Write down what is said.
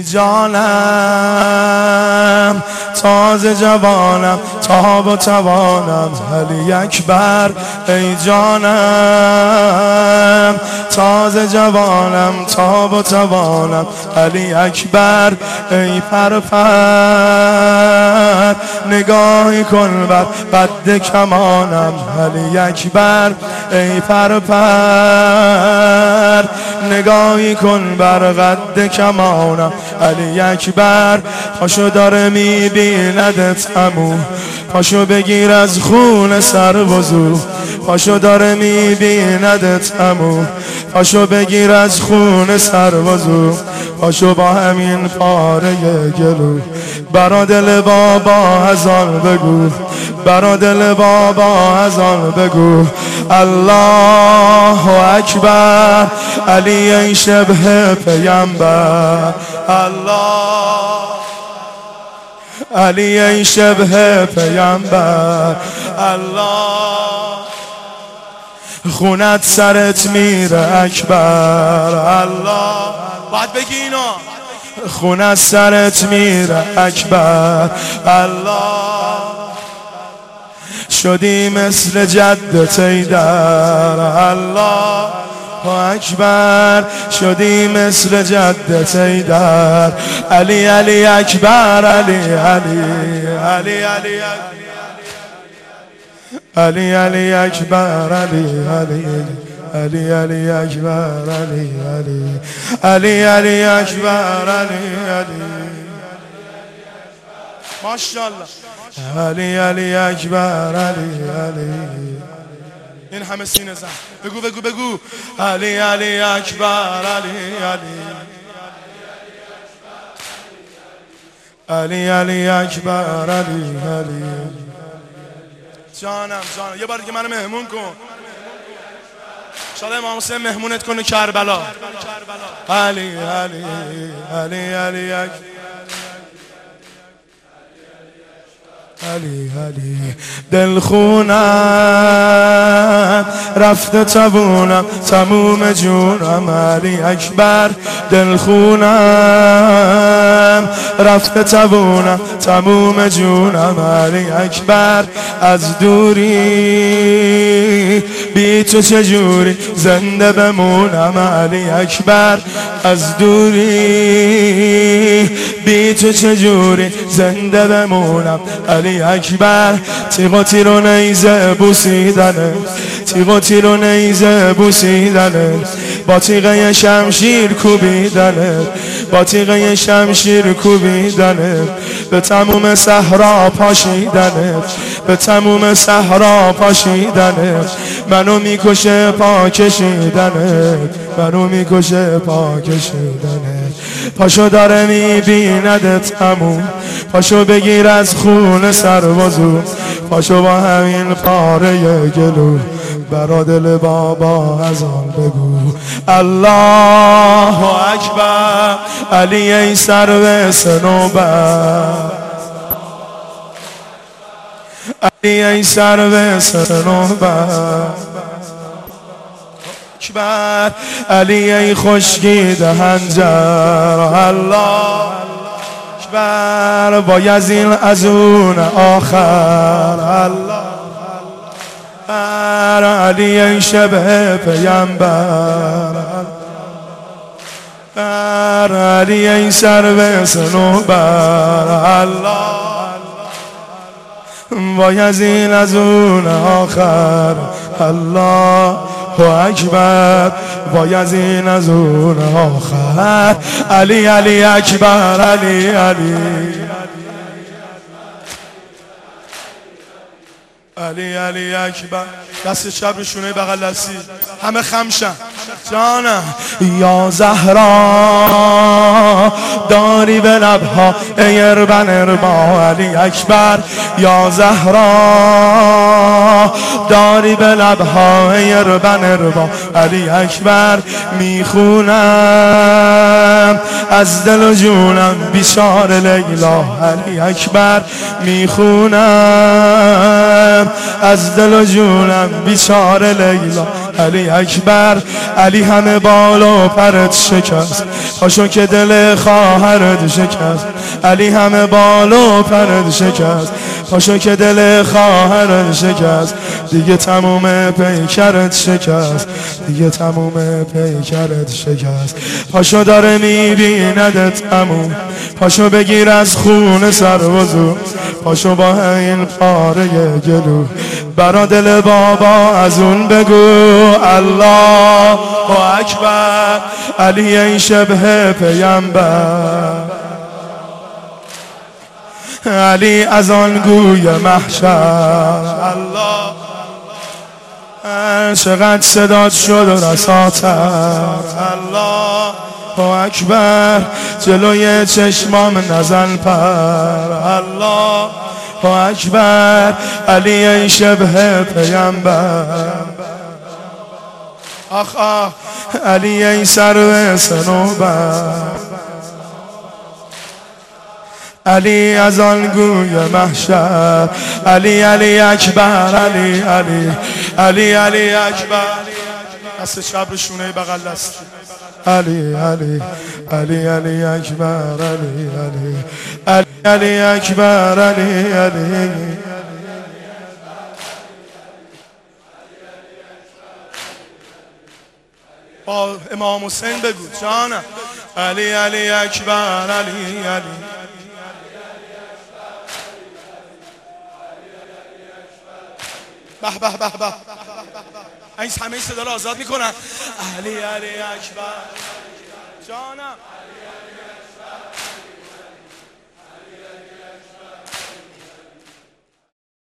ای جانم تازه جوانم تاب و توانم علی اکبر ای جانم تازه جوانم تاب و توانم علی اکبر ای پرپر نگاهی کن بر قد کمانم علی اکبر ای پرپر نگاهی کن بر قد کمانم علی اکبر پاشو داره میبیندت عمو پاشو بگیر از خون سر وضو پاشو داره میبیندت عمو پاشو بگیر از خون سر وضو پاشو با همین پاره گلو برا دل بابا ازان بگو برا دل بابا ازان بگو الله اکبر علی ای شبه پیامبر الله علی ای شبه پیامبر الله خونت سرت میره اکبر الله باید بگی اینا خونت سرت میره اکبر الله شدی مثل جدت ایدر الله اکبر شدی مثل جدت ایدر علی علی اکبر علی علی علی علی علی علی اکبر علی علی علی علی اکبر علی علی علی علی اکبر علی علی ماشاءالله علی علی اکبر علی علی این همه سینه زن بگو بگو بگو علی علی اکبر علی علی علی علی اکبر علی علی جانم یه بار دیگه منو مهمون کن شاید امام حسین مهمونت کنه کربلا علی علی علی علی علی علی دل خونم رفته تبونم تموم جونم علی اکبر دل خونم رفته تبونم تموم جونم علی اکبر از دوری بی تو چجوری زنده بمونم علی اکبر از دوری بی تو چجوری زنده بمونم علی اکبر تیغ و تیر و نیزه بوسیدنه تیغ و تیر و نیزه بوسیدنه با تیغه شمشیر کوبیدنه با تیغه شمشیر کوبیدنه به تموم صحرا پاشیدنه به تموم صحرا پاشیدنه منو میکشه پا کشیدنه منو میکشه پا کشیدنه پاشو داره میبیندت عمو پاشو بگیر از خون سر وضو پاشو با همین پاره گلو برا دل بابا ازان بگو الله اکبر علی ای سرو صنوبر علی ای سرو صنوبر اکبر علی ای خشکی دهنجر الله اکبر بایزین از اون آخر الله علی ای شبه پیامبر علی ای سرو صنوبر الله بایزین از اون آخر الله اکبر بایزین از اون آخر علی علی اکبر علی علی علی علی اکبر دست چپ رو شونه بغل دستی همه خمشن جانم یا زهرا داری به لبها ای اربن اربا علی اکبر یا زهرا داری به لبها ای اربن اربا علی اکبر میخونم از دل و جونم بیچاره لیلا علی اکبر میخونم از دل و جونم بیچاره لیلا علی اکبر. علی همه بال و پرت شکست، پاشو که دل خواهرت شکست. علی همه بال و پرت شکست، پاشو که دل خواهرت شکست. دیگه تموم پیکرت شکست، دیگه تموم پیکرت شکست. پاشو داره میبیندت عمو، پاشو بگیر از خون سر وضو، پاشو با این پاره گلو برا دل بابا از اون بگو الله اکبر. علی ای شبه پیامبر، علی از آن گوی محشر. الله چقدر صدات شد رساتر. الله اکبر جلوی چشمام نزن پر. الله اکبر علی ای شبه پیامبر. آخ آخ علی ای سرو صنوبر. علی از آن گوی محشر. علی علی اکبر، علی علی علی علی اکبر. دست چپ رو شونه بغل دست. علی علی علی علی اکبر، علی علی علی علی اکبر، علی علی. با امام حسین بگو جانم. علی علی اکبر، علی علی. به به به به. این همه صدا رو آزاد میکنن. علی علی اکبر جانم.